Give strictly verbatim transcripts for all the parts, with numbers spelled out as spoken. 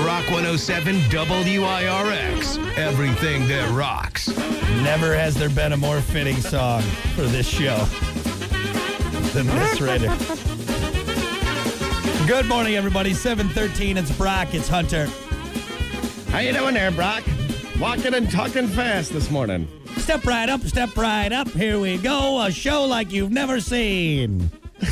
Rock one oh seven W I R X. Everything that rocks. Never has there been a more fitting song for this show than this right here. Good morning, everybody. seven thirteen, it's Brock, it's Hunter. How you doing there, Brock? Walking and talking fast this morning. Step right up, step right up. Here we go. A show like you've never seen.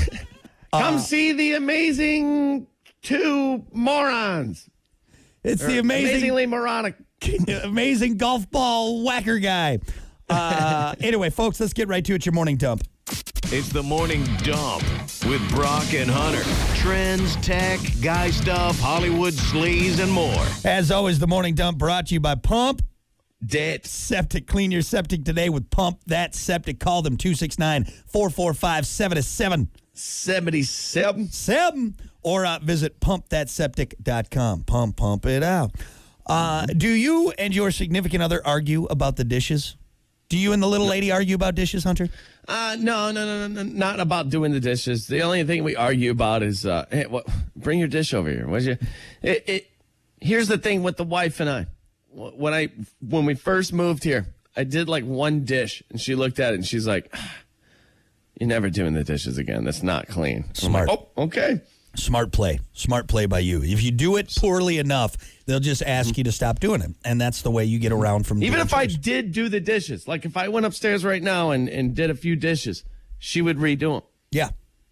Come Uh, see the amazing two morons. It's Or the amazing, amazingly moronic. amazing golf ball whacker guy. Uh, anyway, folks, let's get right to it. Your morning dump. It's the morning dump with Brock and Hunter. Trends, tech, guy stuff, Hollywood sleaze, and more. As always, the morning dump brought to you by Pump Dead. Septic. Clean your septic today with Pump That Septic. Call them two six nine, four four five, seven seven seventy-seven. seven or uh, visit pump that septic dot com. Pump, pump it out. Uh, do you and your significant other argue about the dishes? Do you and the little lady argue about dishes, Hunter? Uh, no, no, no, no, no, not about doing the dishes. The only thing we argue about is, uh, hey, what? Bring your dish over here, would you? It, it. Here's the thing with the wife and I. When I when we first moved here, I did like one dish, and she looked at it and she's like, ah, "You're never doing the dishes again. That's not clean." Smart. I'm like, oh, okay. Smart play. Smart play by you. If you do it poorly enough, they'll just ask you to stop doing it. And that's the way you get around from Even doing if I chores. did do the dishes, like if I went upstairs right now and, and did a few dishes, she would redo them. Yeah.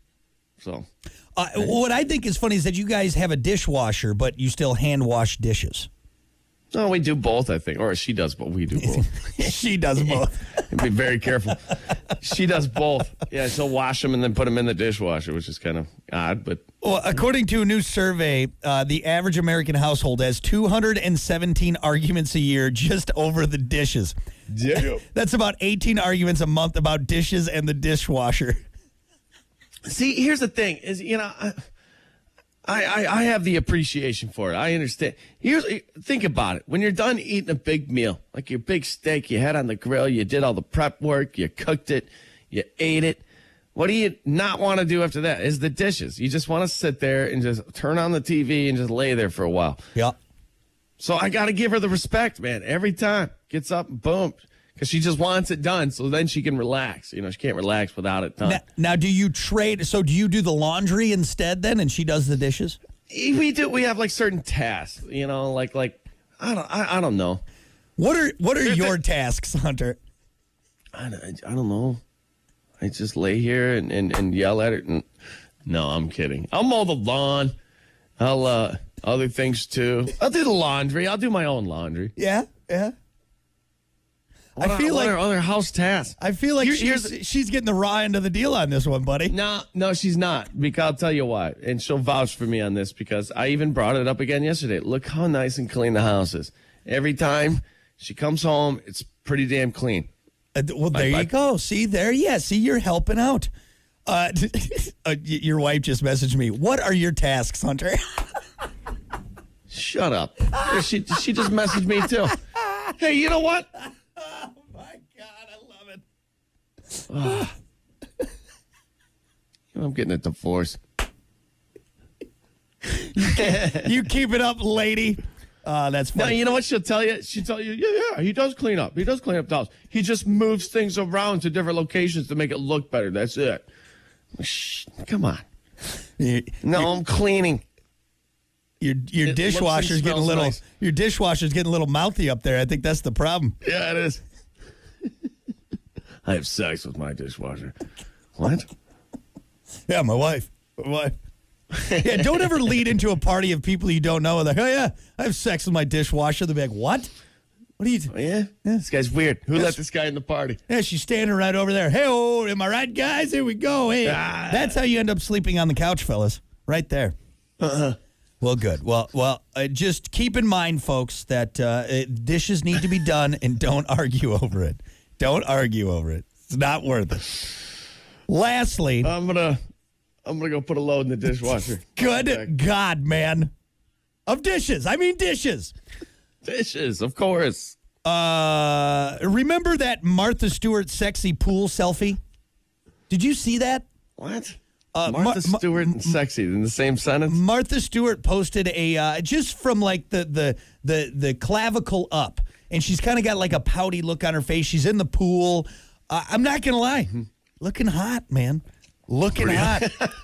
So, Uh, what I think is funny is that you guys have a dishwasher, but you still hand wash dishes. no, we do both, I think. Or she does, but we do both. She does both. Be very careful. She does both. Yeah, she'll wash them and then put them in the dishwasher, which is kind of odd, but Well, according to a new survey, uh, the average American household has two hundred seventeen arguments a year just over the dishes. yeah. That's about eighteen arguments a month about dishes and the dishwasher. See, here's the thing: is you know, I, I I have the appreciation for it. I understand. Here's think about it: when you're done eating a big meal, like your big steak, you had on the grill, you did all the prep work, you cooked it, you ate it. What do you not want to do after that? Is the dishes. You just want to sit there and just turn on the T V and just lay there for a while. Yeah. So I got to give her the respect, man. Every time gets up and boom. Because she just wants it done, so then she can relax. You know, she can't relax without it done. Now, now, do you trade? So, do you do the laundry instead then, and she does the dishes? We do. We have like certain tasks. You know, like like I don't I, I don't know. What are what are There- your there- tasks, Hunter? I don't, I don't know. I just lay here and, and, and yell at her. And, no, I'm kidding. I'll mow the lawn. I'll uh other things too. I'll do the laundry. I'll do my own laundry. Yeah, yeah. What I are- feel what like are other house tasks. I feel like Here- she's, here's- she's getting the raw end of the deal on this one, buddy. No, no, she's not. Because I'll tell you why. And she'll vouch for me on this because I even brought it up again yesterday. Look how nice and clean the house is. Every time she comes home, it's pretty damn clean. Uh, well, there I- you go. See there, yeah. See, you're helping out. Uh, uh, y- your wife just messaged me. What are your tasks, Hunter? Shut up. she she just messaged me too. Hey, you know what? Oh my God, I love it. I'm getting a divorce. You keep it up, lady. Uh, that's No, funny. you know what she'll tell you? She'll tell you, yeah, yeah, he does clean up. He does clean up the house. He just moves things around to different locations to make it look better. That's it. Shh, come on. You- No, I'm cleaning. Your your It looks and dishwasher's getting a smells little nice. your dishwasher's getting a little mouthy up there. I think that's the problem. Yeah, it is. I have sex with my dishwasher. What? Yeah, my wife. My wife. Yeah, don't ever lead into a party of people you don't know. Like, oh yeah, I have sex with my dishwasher. They'll be like, what? What are you? Oh, yeah? This guy's weird. Who Yes. let this guy in the party? Yeah, she's standing right over there. Hey, oh, am I right, guys? Here we go. Hey, Ah. that's how you end up sleeping on the couch, fellas. Right there. Uh-huh. Well, good. Well, well, uh, just keep in mind, folks, that uh, uh, dishes need to be done, and don't argue over it. Don't argue over it. It's not worth it. Lastly, I'm gonna, I'm gonna go put a load in the dishwasher. good God, man, of dishes. I mean dishes. Dishes, of course. Uh, remember that Martha Stewart sexy pool selfie? Did you see that? What? Uh, Martha Mar- Stewart and sexy in the same sentence. Martha Stewart posted a uh, just from like the the the the clavicle up, and she's kind of got like a pouty look on her face. She's in the pool. Uh, I'm not gonna lie, mm-hmm. looking hot, man. Looking hot.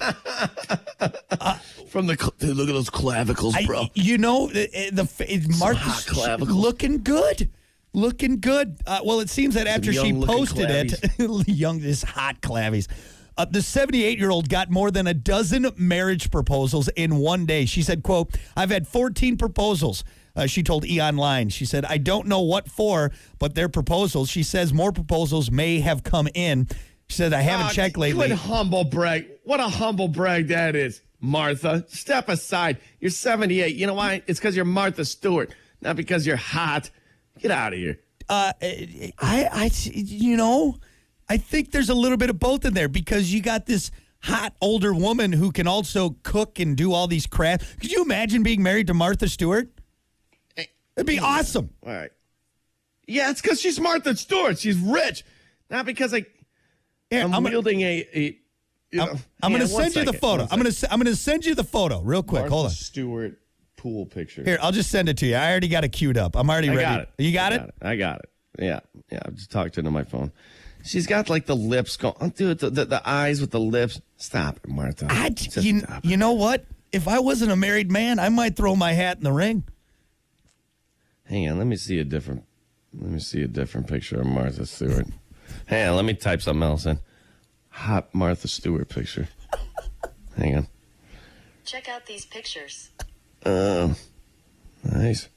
uh, From the cl- dude, look at those clavicles, bro. I, you know the, the Martha looking good. Looking good. Uh, well, it seems that after she posted it, young, this hot clavies. Uh, the seventy-eight-year-old got more than a dozen marriage proposals in one day. She said, quote, I've had fourteen proposals. Uh, she told E! Online. She said, I don't know what for, but they're proposals. She says more proposals may have come in. She said, I haven't uh, checked lately. Good humble brag. What a humble brag that is, Martha. Step aside. You're seventy-eight. You know why? It's because you're Martha Stewart, not because you're hot. Get out of here. Uh, I, I, you know, I think there's a little bit of both in there because you got this hot older woman who can also cook and do all these crafts. Could you imagine being married to Martha Stewart? It'd be awesome. All right. Yeah, it's because she's Martha Stewart. She's rich. Not because I, Here, I'm, I'm wielding gonna, a... a you know, I'm, I'm going to send you the photo. I'm going to I'm going to send you the photo real quick. Martha Hold on. Stewart pool picture. Here, I'll just send it to you. I already got it queued up. I'm already I ready. Got it. You got, I it? got it? I got it. Yeah. Yeah, I just talked into my phone. She's got like the lips going. Oh, dude, the, the, the eyes with the lips. Stop it, Martha. I, you, you know what? If I wasn't a married man, I might throw my hat in the ring. Hang on, let me see a different. Let me see a different picture of Martha Stewart. Hang on, let me type something else in. Hot Martha Stewart picture. Hang on. Check out these pictures. Uh, nice.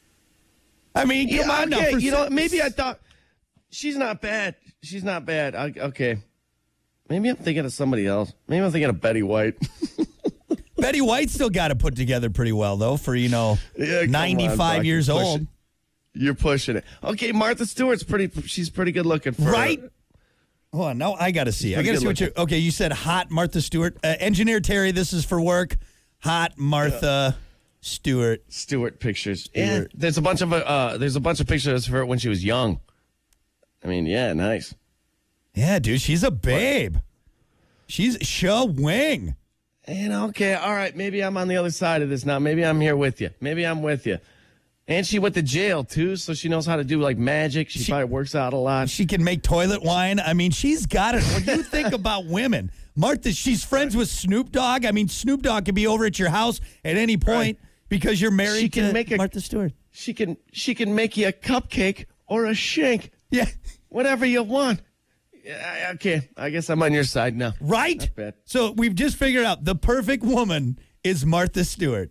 I mean, come yeah, on okay. now. You know, maybe I thought she's not bad. She's not bad. I, okay. Maybe I'm thinking of somebody else. Maybe I'm thinking of Betty White. Betty White still got it put together pretty well, though, for, you know, yeah, ninety-five on, years old. It. You're pushing it. Okay, Martha Stewart's pretty, she's pretty good looking. For right? Her. Hold on. No, I got to see. I got to see what you okay, you said hot Martha Stewart. Uh, Engineer Terry, this is for work. Hot Martha yeah. Stewart. Stewart pictures. Stewart. Yeah, there's a bunch of uh, there's a bunch of pictures of her when she was young. I mean, yeah, nice. Yeah, dude, she's a babe. She's showing. And okay, all right, maybe I'm on the other side of this now. Maybe I'm here with you. Maybe I'm with you. And she went to jail, too, so she knows how to do, like, magic. She, she probably works out a lot. She can make toilet wine. I mean, she's got it. When you think about women, Martha, she's friends with Snoop Dogg. I mean, Snoop Dogg can be over at your house at any point right. because you're married she can to make a, Martha Stewart. She can, she can make you a cupcake or a shank. Yeah. Whatever you want. Yeah, okay, I guess I'm on your side now. Right? So we've just figured out the perfect woman is Martha Stewart.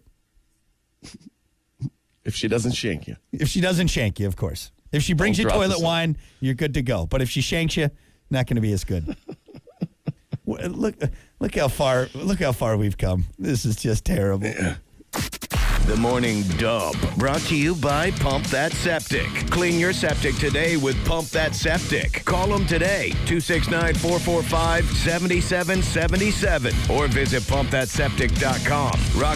If she doesn't shank you. If she doesn't shank you, of course. If she brings Don't you toilet wine, you're good to go. But if she shanks you, not going to be as good. look, look how far, look how far we've come. This is just terrible. Yeah. The Morning Dub, brought to you by Pump That Septic. Clean your septic today with Pump That Septic. Call them today, two six nine, four four five, seven seven seven seven, or visit pump that septic dot com. Rock